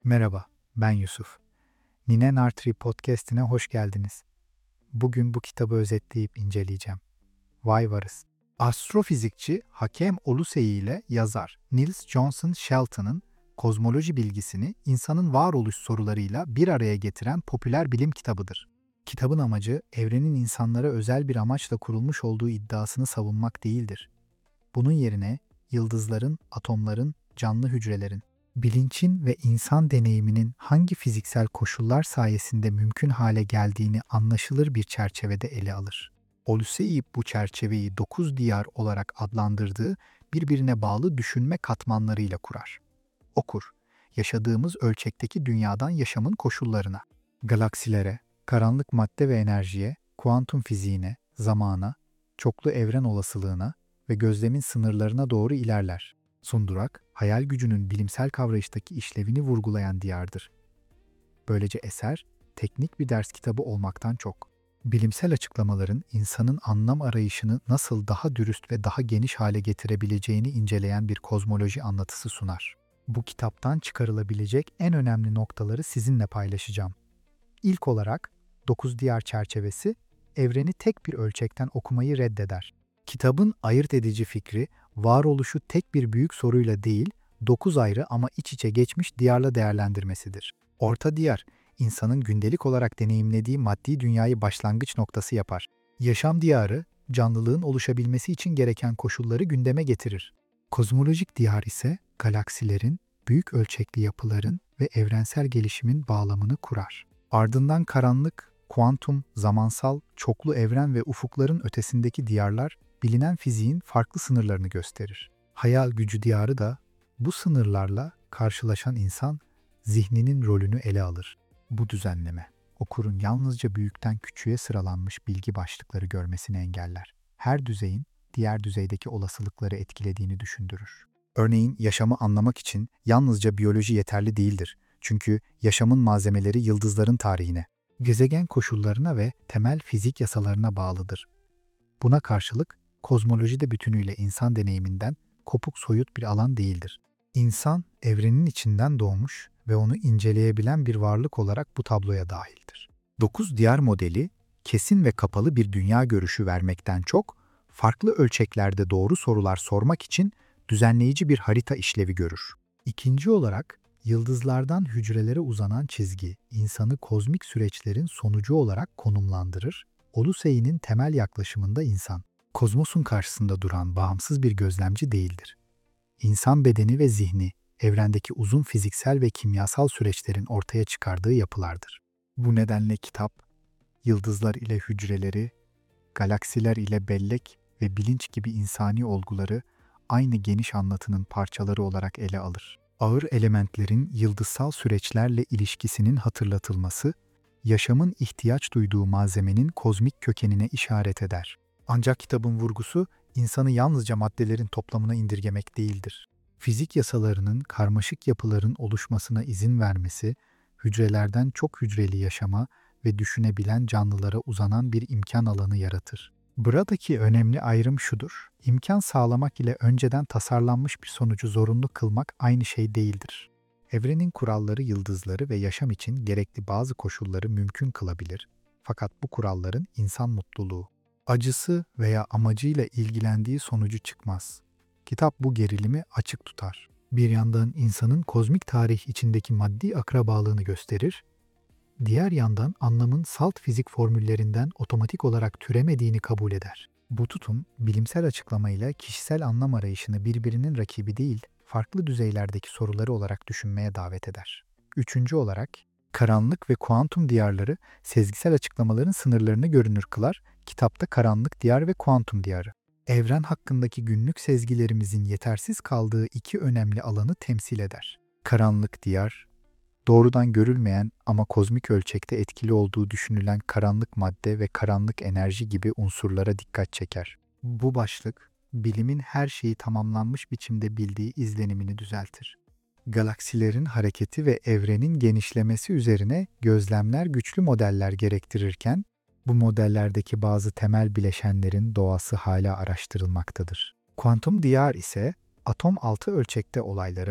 Merhaba, ben Yusuf. Nine Nartri Podcast'ine hoş geldiniz. Bugün bu kitabı özetleyip inceleyeceğim. Vay varız. Astrofizikçi Hakeem Oluseyi ile yazar Niels Johnson Shelton'ın kozmoloji bilgisini insanın varoluş sorularıyla bir araya getiren popüler bilim kitabıdır. Kitabın amacı evrenin insanlara özel bir amaçla kurulmuş olduğu iddiasını savunmak değildir. Bunun yerine yıldızların, atomların, canlı hücrelerin, bilinçin ve insan deneyiminin hangi fiziksel koşullar sayesinde mümkün hale geldiğini anlaşılır bir çerçevede ele alır. Oluseyi bu çerçeveyi 9 diyar olarak adlandırdığı birbirine bağlı düşünme katmanlarıyla kurar. Okur, yaşadığımız ölçekteki dünyadan yaşamın koşullarına, galaksilere, karanlık madde ve enerjiye, kuantum fiziğine, zamana, çoklu evren olasılığına ve gözlemin sınırlarına doğru ilerler. Sundurak, hayal gücünün bilimsel kavrayıştaki işlevini vurgulayan diyardır. Böylece eser, teknik bir ders kitabı olmaktan çok, bilimsel açıklamaların insanın anlam arayışını nasıl daha dürüst ve daha geniş hale getirebileceğini inceleyen bir kozmoloji anlatısı sunar. Bu kitaptan çıkarılabilecek en önemli noktaları sizinle paylaşacağım. İlk olarak, 9 diyar çerçevesi, evreni tek bir ölçekten okumayı reddeder. Kitabın ayırt edici fikri, varoluşu tek bir büyük soruyla değil, 9 ayrı ama iç içe geçmiş diyarla değerlendirmesidir. Orta diyar, insanın gündelik olarak deneyimlediği maddi dünyayı başlangıç noktası yapar. Yaşam diyarı, canlılığın oluşabilmesi için gereken koşulları gündeme getirir. Kozmolojik diyar ise, galaksilerin, büyük ölçekli yapıların ve evrensel gelişimin bağlamını kurar. Ardından karanlık, kuantum, zamansal, çoklu evren ve ufukların ötesindeki diyarlar, bilinen fiziğin farklı sınırlarını gösterir. Hayal gücü diyarı da bu sınırlarla karşılaşan insan zihninin rolünü ele alır. Bu düzenleme, okurun yalnızca büyükten küçüğe sıralanmış bilgi başlıkları görmesini engeller. Her düzeyin diğer düzeydeki olasılıkları etkilediğini düşündürür. Örneğin yaşamı anlamak için yalnızca biyoloji yeterli değildir. Çünkü yaşamın malzemeleri yıldızların tarihine, gezegen koşullarına ve temel fizik yasalarına bağlıdır. Buna karşılık kozmoloji de bütünüyle insan deneyiminden kopuk soyut bir alan değildir. İnsan, evrenin içinden doğmuş ve onu inceleyebilen bir varlık olarak bu tabloya dahildir. 9 diyar modeli, kesin ve kapalı bir dünya görüşü vermekten çok, farklı ölçeklerde doğru sorular sormak için düzenleyici bir harita işlevi görür. İkinci olarak, yıldızlardan hücrelere uzanan çizgi, insanı kozmik süreçlerin sonucu olarak konumlandırır. Oluseyi'nin temel yaklaşımında insan, kozmosun karşısında duran bağımsız bir gözlemci değildir. İnsan bedeni ve zihni, evrendeki uzun fiziksel ve kimyasal süreçlerin ortaya çıkardığı yapılardır. Bu nedenle kitap, yıldızlar ile hücreleri, galaksiler ile bellek ve bilinç gibi insani olguları aynı geniş anlatının parçaları olarak ele alır. Ağır elementlerin yıldızsal süreçlerle ilişkisinin hatırlatılması, yaşamın ihtiyaç duyduğu malzemenin kozmik kökenine işaret eder. Ancak kitabın vurgusu, insanı yalnızca maddelerin toplamına indirgemek değildir. Fizik yasalarının karmaşık yapıların oluşmasına izin vermesi, hücrelerden çok hücreli yaşama ve düşünebilen canlılara uzanan bir imkan alanı yaratır. Buradaki önemli ayrım şudur: İmkan sağlamak ile önceden tasarlanmış bir sonucu zorunlu kılmak aynı şey değildir. Evrenin kuralları yıldızları ve yaşam için gerekli bazı koşulları mümkün kılabilir. Fakat bu kuralların insan mutluluğu, acısı veya amacıyla ilgilendiği sonucu çıkmaz. Kitap bu gerilimi açık tutar. Bir yandan insanın kozmik tarih içindeki maddi akrabalığını gösterir, diğer yandan anlamın salt fizik formüllerinden otomatik olarak türemediğini kabul eder. Bu tutum, bilimsel açıklamayla kişisel anlam arayışını birbirinin rakibi değil, farklı düzeylerdeki soruları olarak düşünmeye davet eder. Üçüncü olarak, karanlık ve kuantum diyarları sezgisel açıklamaların sınırlarını görünür kılar, kitapta karanlık diyar ve kuantum diyarı. Evren hakkındaki günlük sezgilerimizin yetersiz kaldığı iki önemli alanı temsil eder. Karanlık diyar, doğrudan görülmeyen ama kozmik ölçekte etkili olduğu düşünülen karanlık madde ve karanlık enerji gibi unsurlara dikkat çeker. Bu başlık, bilimin her şeyi tamamlanmış biçimde bildiği izlenimini düzeltir. Galaksilerin hareketi ve evrenin genişlemesi üzerine gözlemler güçlü modeller gerektirirken, bu modellerdeki bazı temel bileşenlerin doğası hala araştırılmaktadır. Kuantum diyar ise, atom altı ölçekte olayların,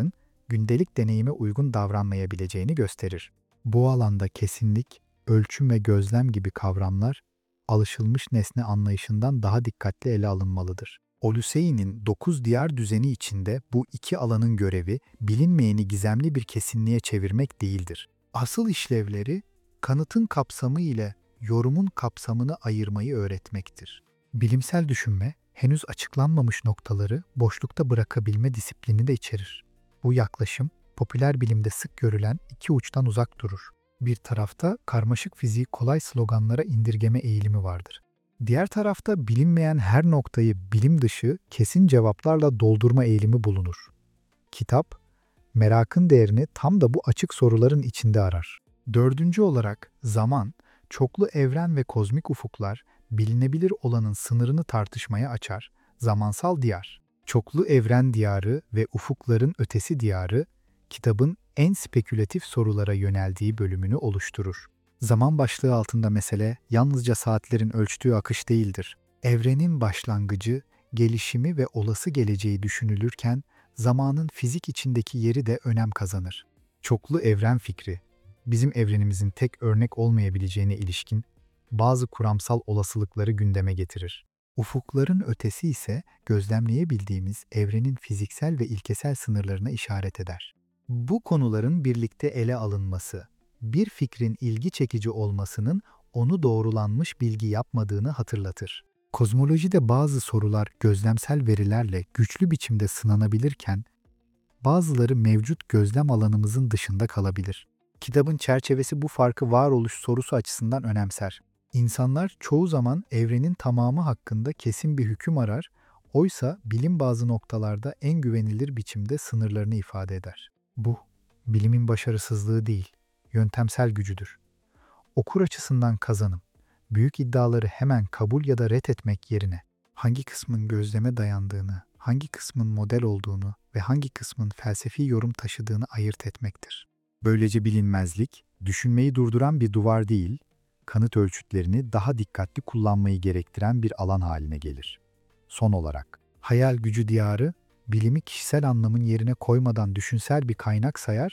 gündelik deneyime uygun davranmayabileceğini gösterir. Bu alanda kesinlik, ölçüm ve gözlem gibi kavramlar alışılmış nesne anlayışından daha dikkatli ele alınmalıdır. Olusey'in 9 diyar düzeni içinde bu iki alanın görevi bilinmeyeni gizemli bir kesinliğe çevirmek değildir. Asıl işlevleri kanıtın kapsamı ile yorumun kapsamını ayırmayı öğretmektir. Bilimsel düşünme, henüz açıklanmamış noktaları boşlukta bırakabilme disiplini de içerir. Bu yaklaşım, popüler bilimde sık görülen iki uçtan uzak durur. Bir tarafta karmaşık fiziği kolay sloganlara indirgeme eğilimi vardır. Diğer tarafta bilinmeyen her noktayı bilim dışı kesin cevaplarla doldurma eğilimi bulunur. Kitap, merakın değerini tam da bu açık soruların içinde arar. Dördüncü olarak zaman, çoklu evren ve kozmik ufuklar bilinebilir olanın sınırını tartışmaya açar. Zamansal diyar, çoklu evren diyarı ve ufukların ötesi diyarı, kitabın en spekülatif sorulara yöneldiği bölümünü oluşturur. Zaman başlığı altında mesele yalnızca saatlerin ölçtüğü akış değildir. Evrenin başlangıcı, gelişimi ve olası geleceği düşünülürken zamanın fizik içindeki yeri de önem kazanır. Çoklu evren fikri, bizim evrenimizin tek örnek olmayabileceğine ilişkin bazı kuramsal olasılıkları gündeme getirir. Ufukların ötesi ise gözlemleyebildiğimiz evrenin fiziksel ve ilkesel sınırlarına işaret eder. Bu konuların birlikte ele alınması, bir fikrin ilgi çekici olmasının onu doğrulanmış bilgi yapmadığını hatırlatır. Kozmolojide bazı sorular gözlemsel verilerle güçlü biçimde sınanabilirken, bazıları mevcut gözlem alanımızın dışında kalabilir. Kitabın çerçevesi bu farkı varoluş sorusu açısından önemser. İnsanlar çoğu zaman evrenin tamamı hakkında kesin bir hüküm arar, oysa bilim bazı noktalarda en güvenilir biçimde sınırlarını ifade eder. Bu, bilimin başarısızlığı değil, yöntemsel gücüdür. Okur açısından kazanım, büyük iddiaları hemen kabul ya da reddetmek yerine hangi kısmın gözleme dayandığını, hangi kısmın model olduğunu ve hangi kısmın felsefi yorum taşıdığını ayırt etmektir. Böylece bilinmezlik, düşünmeyi durduran bir duvar değil, kanıt ölçütlerini daha dikkatli kullanmayı gerektiren bir alan haline gelir. Son olarak, hayal gücü diyarı, bilimi kişisel anlamın yerine koymadan düşünsel bir kaynak sayar,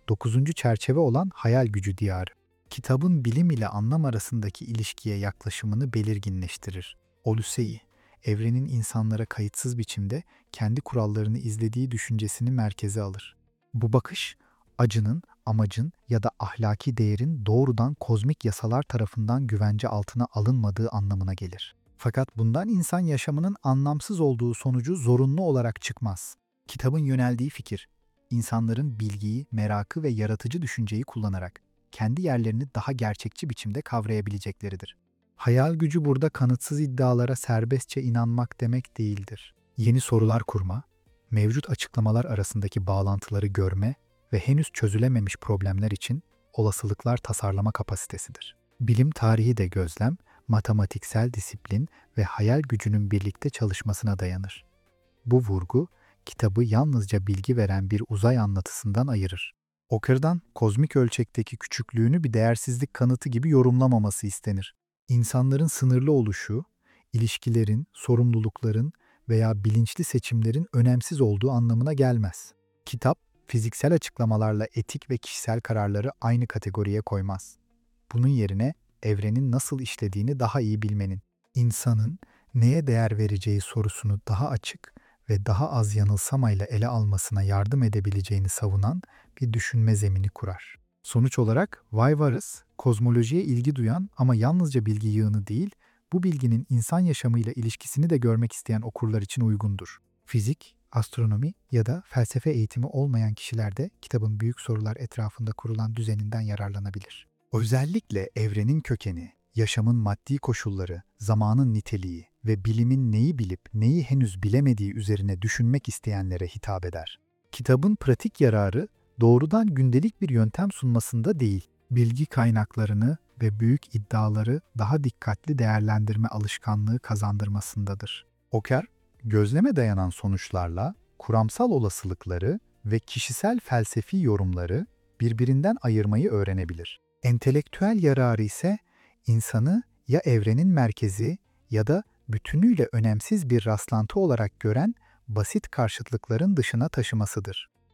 9. çerçeve olan hayal gücü diyarı, kitabın bilim ile anlam arasındaki ilişkiye yaklaşımını belirginleştirir. Olusey, evrenin insanlara kayıtsız biçimde kendi kurallarını izlediği düşüncesini merkeze alır. Bu bakış, acının, amacın ya da ahlaki değerin doğrudan kozmik yasalar tarafından güvence altına alınmadığı anlamına gelir. Fakat bundan insan yaşamının anlamsız olduğu sonucu zorunlu olarak çıkmaz. Kitabın yöneldiği fikir, insanların bilgiyi, merakı ve yaratıcı düşünceyi kullanarak kendi yerlerini daha gerçekçi biçimde kavrayabilecekleridir. Hayal gücü burada kanıtsız iddialara serbestçe inanmak demek değildir. Yeni sorular kurma, mevcut açıklamalar arasındaki bağlantıları görme ve henüz çözülememiş problemler için olasılıklar tasarlama kapasitesidir. Bilim tarihi de gözlem, matematiksel disiplin ve hayal gücünün birlikte çalışmasına dayanır. Bu vurgu, kitabı yalnızca bilgi veren bir uzay anlatısından ayırır. Okurdan, kozmik ölçekteki küçüklüğünü bir değersizlik kanıtı gibi yorumlamaması istenir. İnsanların sınırlı oluşu, ilişkilerin, sorumlulukların veya bilinçli seçimlerin önemsiz olduğu anlamına gelmez. Kitap, fiziksel açıklamalarla etik ve kişisel kararları aynı kategoriye koymaz. Bunun yerine evrenin nasıl işlediğini daha iyi bilmenin, insanın neye değer vereceği sorusunu daha açık ve daha az yanılsamayla ele almasına yardım edebileceğini savunan bir düşünme zemini kurar. Sonuç olarak Why Varız, kozmolojiye ilgi duyan ama yalnızca bilgi yığını değil, bu bilginin insan yaşamıyla ilişkisini de görmek isteyen okurlar için uygundur. Fizik, astronomi ya da felsefe eğitimi olmayan kişiler de kitabın büyük sorular etrafında kurulan düzeninden yararlanabilir. Özellikle evrenin kökeni, yaşamın maddi koşulları, zamanın niteliği ve bilimin neyi bilip neyi henüz bilemediği üzerine düşünmek isteyenlere hitap eder. Kitabın pratik yararı doğrudan gündelik bir yöntem sunmasında değil, bilgi kaynaklarını ve büyük iddiaları daha dikkatli değerlendirme alışkanlığı kazandırmasındadır. Okur, gözleme dayanan sonuçlarla kuramsal olasılıkları ve kişisel felsefi yorumları birbirinden ayırmayı öğrenebilir. Entelektüel yararı ise insanı ya evrenin merkezi ya da bütünüyle önemsiz bir rastlantı olarak gören basit karşıtlıkların dışına taşımasıdır.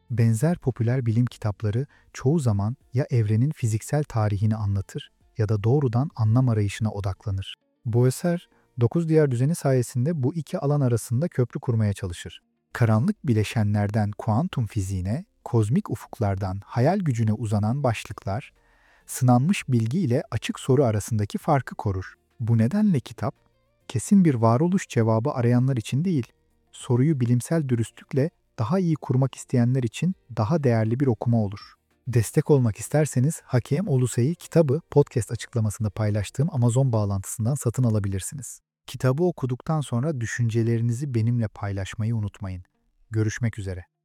Benzer popüler bilim kitapları çoğu zaman ya evrenin fiziksel tarihini anlatır ya da doğrudan anlam arayışına odaklanır. Bu eser, 9 diğer düzeni sayesinde bu iki alan arasında köprü kurmaya çalışır. Karanlık bileşenlerden kuantum fiziğine, kozmik ufuklardan hayal gücüne uzanan başlıklar, sınanmış bilgi ile açık soru arasındaki farkı korur. Bu nedenle kitap, kesin bir varoluş cevabı arayanlar için değil, soruyu bilimsel dürüstlükle daha iyi kurmak isteyenler için daha değerli bir okuma olur. Destek olmak isterseniz Hakem Olusey'i kitabı podcast açıklamasında paylaştığım Amazon bağlantısından satın alabilirsiniz. Kitabı okuduktan sonra düşüncelerinizi benimle paylaşmayı unutmayın. Görüşmek üzere.